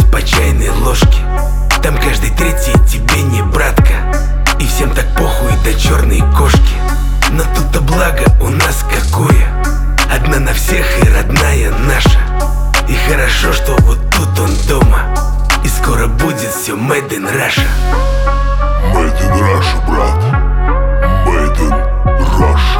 по чайной ложке. Там каждый третий тебе не братка, и всем так похуй до черной кошки. Но тут-то благо у нас какое: одна на всех и родная наша. И хорошо, что вот тут он дома, и скоро будет все Made in Russia. Made in Russia, брат. Made in Russia.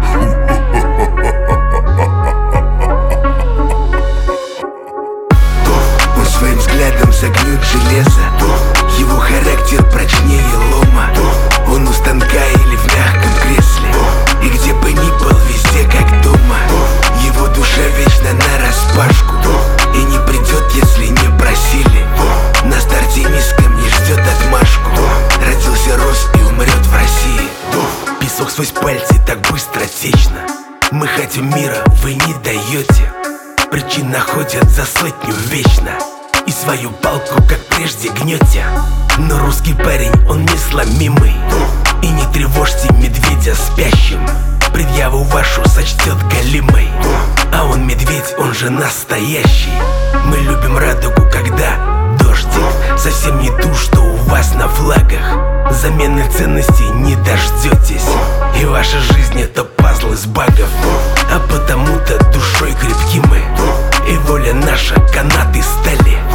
Он своим взглядом загнет железо, его характер прочнее лома. Он у станка или в мягком кресле, и где бы ни был, везде как дома. Его душа вечно нараспашку, и не придет, если не просили. На старте низком не ждет отмашку. Родился, рос и умрет в России. Песок сквозь пальцы так быстро течно. Мы хотим мира, вы не даете. Причин находят за сотню вечно, и свою палку, как прежде, гнете. Но русский парень, он несломимый, и не тревожьте медведя спящим. Предъяву вашу сочтет галимой, а он медведь, он же настоящий. Мы любим радугу, когда дождик, совсем не ту, что у вас на флагах. Замены ценностей не дождетесь, и ваша жизнь это пазл из багов. А потому-то душой крепки мы, и воля наша канаты стали.